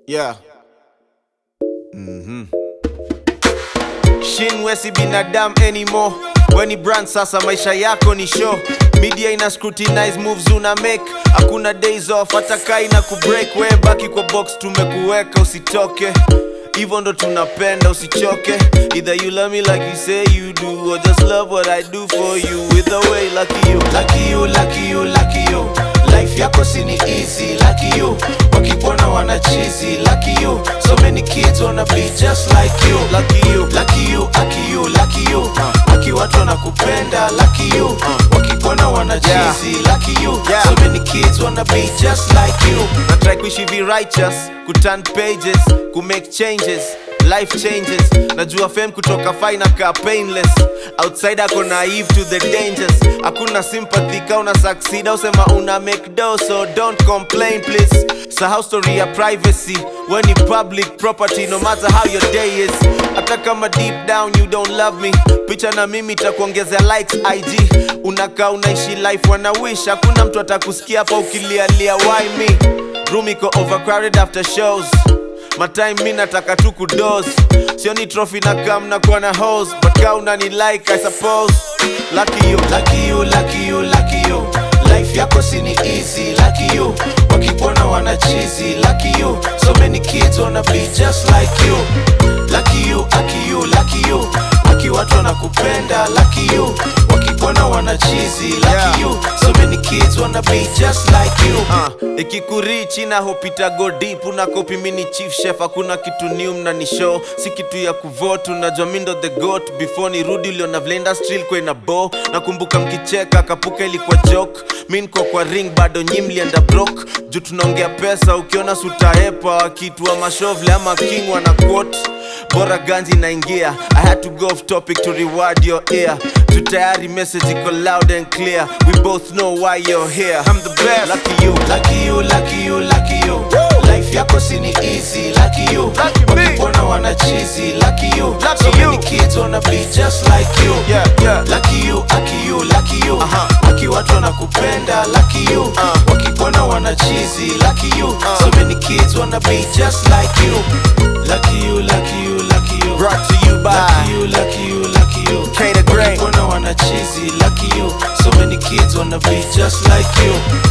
Yeah. Shinwe si binadamu anymore. Weni brand sasa, maisha yako ni show. Media ina scrutinize moves una make. Hakuna days off, hata kai na kubreak. We baki kwa box, tumekuweka usitoke. Hivyo ndo tunapenda usichoke. Either you love me like you say you do, or just love what I do for you. Either way, lucky you. Lucky you, lucky you, lucky you. Life yako si ni easy, lucky you. Wakikuona wana cheesy, lucky you. So many kids wanna be just like you. Lucky you, lucky you, lucky you, lucky you. Waki watu wanakupenda, lucky you. Wakikuona wana cheesy, lucky you. So many kids wanna be just like you. na try kuishi vi righteous, kuturn pages, kumake changes, life changes. Najua fame kutoka fine ka painless. Outside ako naive to the dangers. Hakuna sympathy ka una succeed au sema una make dough, so don't complain please. Sahau story ya privacy. When you public property, no matter how your day is. Hata kama deep down you don't love me, picha na mimi takuongezea likes IG. Unakaa unaishi life wana wish. Hakuna mtu atakusikia hapa ukilialia why me. Room iko overcrowded after shows. My time mi nataka tu kudoze. Sioni trophy na kam na kwa na hose. But ka unani like I suppose. Lucky you, lucky you, lucky you, lucky you. Life yako si ni easy, lucky you. Wakikuona wana cheesy, lucky you. So many kids wanna be just like you. Lucky you, lucky you, lucky you. Waki watu wanakupenda, lucky you. Wakikuona wana cheesy, lucky you. So many kids wanna be just like you. Ikikurichi na hope ita go deep. Unakopi mini chief chef. Hakuna kitu new mna ni show. Si kitu ya kuvote. Unajua mi ndo the goat. Before ni rudi uliona vlenda strill kwa ina bow. Nakumbuka mkicheka kapuka ilikuwa joke. Mi niko kwa ring bado nyi mlienda broke. Juu tunaongea pesa ukiona sutahepa. Kitu wa mashovle ama king wana quote. Bora ganzi naingia. I had to go off topic to reward your ear. Tutayari message iko loud and clear. We both know why you're here. I'm the best. Lucky you, lucky you, lucky you, lucky you. Life yako si ni easy, lucky you. Wakikuona wana cheesy, lucky you. So many kids wanna be just like you. Lucky you, lucky you, lucky you. Waki watu wanakupenda, lucky you. Wakikuona wana cheesy, lucky you. So many kids wanna be just like you. Lucky you, lucky you, lucky you. Brought to you by lucky you, lucky you, lucky you. K the Great. Wakikuona wana cheesy, lucky you. So many kids wanna be just like you.